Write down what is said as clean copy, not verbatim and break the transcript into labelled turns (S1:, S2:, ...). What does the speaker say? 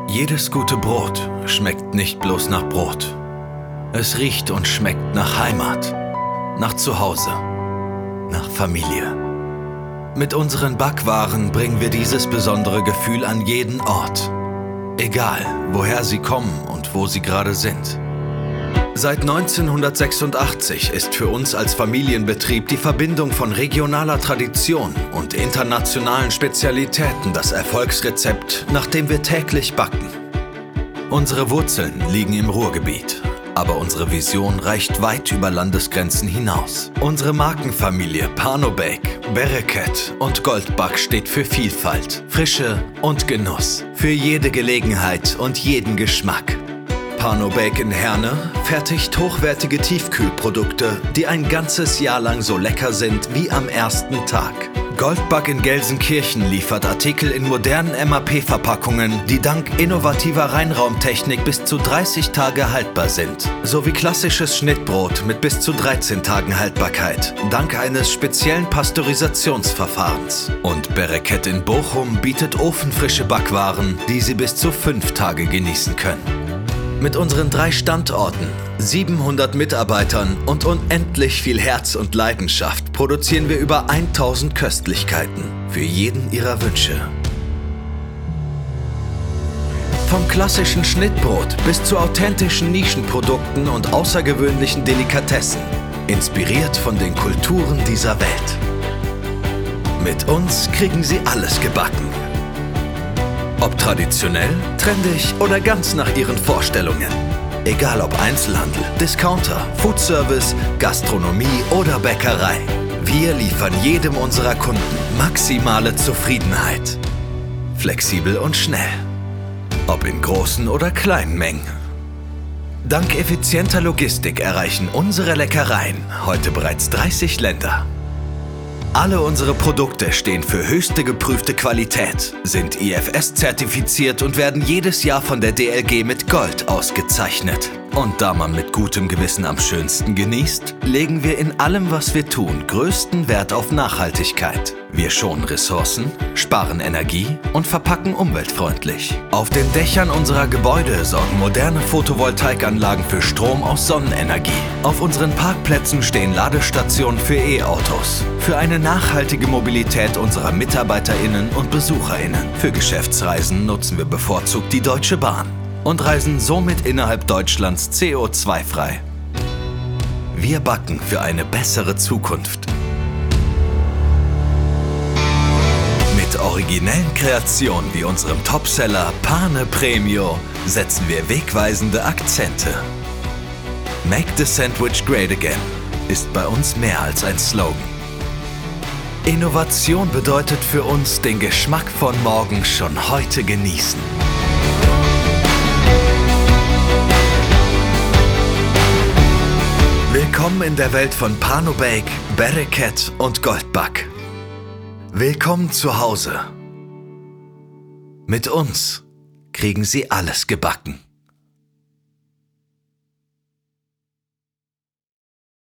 S1: Jedes gute Brot schmeckt nicht bloß nach Brot. Es riecht und schmeckt nach Heimat, nach Zuhause, nach Familie. Mit unseren Backwaren bringen wir dieses besondere Gefühl an jeden Ort. Egal, woher sie kommen und wo sie gerade sind. Seit 1986 ist für uns als Familienbetrieb die Verbindung von regionaler Tradition und internationalen Spezialitäten das Erfolgsrezept, nach dem wir täglich backen. Unsere Wurzeln liegen im Ruhrgebiet, aber unsere Vision reicht weit über Landesgrenzen hinaus. Unsere Markenfamilie Pano Bake, Bereket und Goldback steht für Vielfalt, Frische und Genuss, für jede Gelegenheit und jeden Geschmack. Pano Bake in Herne fertigt hochwertige Tiefkühlprodukte, die ein ganzes Jahr lang so lecker sind wie am ersten Tag. Goldback in Gelsenkirchen liefert Artikel in modernen MAP-Verpackungen, die dank innovativer Reinraumtechnik bis zu 30 Tage haltbar sind. Sowie klassisches Schnittbrot mit bis zu 13 Tagen Haltbarkeit, dank eines speziellen Pasteurisationsverfahrens. Und Bereket in Bochum bietet ofenfrische Backwaren, die Sie bis zu 5 Tage genießen können. Mit unseren 3 Standorten, 700 Mitarbeitern und unendlich viel Herz und Leidenschaft produzieren wir über 1000 Köstlichkeiten für jeden Ihrer Wünsche. Vom klassischen Schnittbrot bis zu authentischen Nischenprodukten und außergewöhnlichen Delikatessen, inspiriert von den Kulturen dieser Welt. Mit uns kriegen Sie alles gebacken. Ob traditionell, trendig oder ganz nach Ihren Vorstellungen. Egal ob Einzelhandel, Discounter, Foodservice, Gastronomie oder Bäckerei. Wir liefern jedem unserer Kunden maximale Zufriedenheit. Flexibel und schnell. Ob in großen oder kleinen Mengen. Dank effizienter Logistik erreichen unsere Leckereien heute bereits 30 Länder. Alle unsere Produkte stehen für höchste geprüfte Qualität, sind IFS-zertifiziert und werden jedes Jahr von der DLG mit Gold ausgezeichnet. Und da man mit gutem Gewissen am schönsten genießt, legen wir in allem, was wir tun, größten Wert auf Nachhaltigkeit. Wir schonen Ressourcen, sparen Energie und verpacken umweltfreundlich. Auf den Dächern unserer Gebäude sorgen moderne Photovoltaikanlagen für Strom aus Sonnenenergie. Auf unseren Parkplätzen stehen Ladestationen für E-Autos. Für eine nachhaltige Mobilität unserer MitarbeiterInnen und BesucherInnen. Für Geschäftsreisen nutzen wir bevorzugt die Deutsche Bahn und reisen somit innerhalb Deutschlands CO2-frei. Wir backen für eine bessere Zukunft. Mit originellen Kreationen wie unserem Topseller Pane Premio setzen wir wegweisende Akzente. Make the sandwich great again ist bei uns mehr als ein Slogan. Innovation bedeutet für uns, den Geschmack von morgen schon heute genießen. Willkommen in der Welt von Pano Bake, Bereket und Goldback. Willkommen zu Hause. Mit uns kriegen Sie alles gebacken.